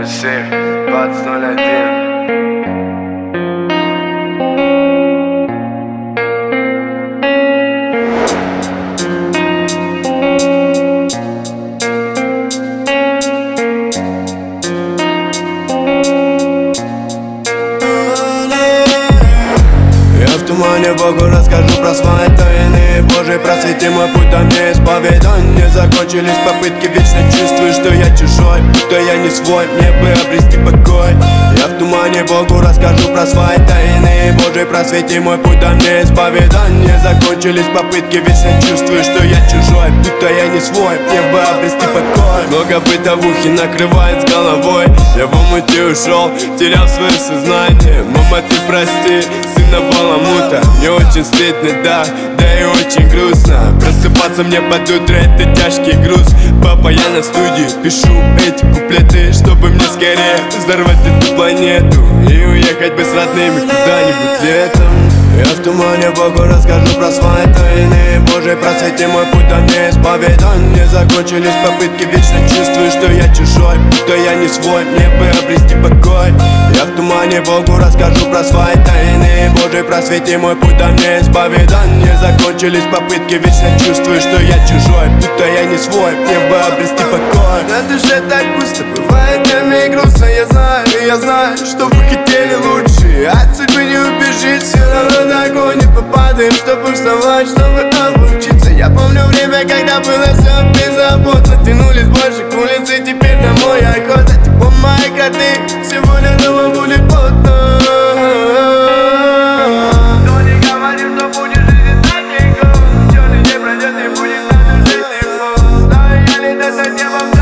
Сейф 2001. В тумане Богу расскажу про свои тайны. Боже, просвети мой путь, дай мне исповедание. Закончились попытки, вечно чувствую, что я чужой, будто я не свой, мне бы обрести покой. Я в тумане Богу расскажу про свои тайны. Боже, просвети мой путь, дай мне исповедание. Закончились попытки, вечно чувствую, что я чужой, будто я не свой, мне бы обрести покой. Много бытовухи накрывает с головой. Я в омуте ушел, терял свое сознание. Мама, ты прости, сына баламута. Мне очень стыдно, да и очень грустно. Просыпаться мне под утро, это тяжкий груз. Папа, я на студии пишу эти куплеты, чтобы мне скорее взорвать эту планету и уехать бы с родными куда-нибудь летом. Я в тумане Богу расскажу про свои тайны. Боже, просвети мой путь, дай мне исповедание. Закончились попытки, вечно чувствую, что я чужой, будто я не свой, мне бы обрести покой. Я в тумане Богу расскажу про свои тайны. Боже, просвети мой путь, дай мне исповедание. Закончились попытки, вечно чувствую, что я чужой, будто я не свой, мне бы обрести покой. На душе так пусто, бывает днями грустно. Я знаю, что вы хотели лучше, от судьбы не убежишь. Все равно догонит, попадаем, чтобы вставать, чтобы обучиться. Я помню время, когда было все беззаботно. Тянулись больше к улице, теперь домой охота. Типа мои коты, сегодня дома будет плотно. Кто не говорит, что будет жизнь так легко, черный не пройдет и будет надо жить легко. Да, я летать над небом.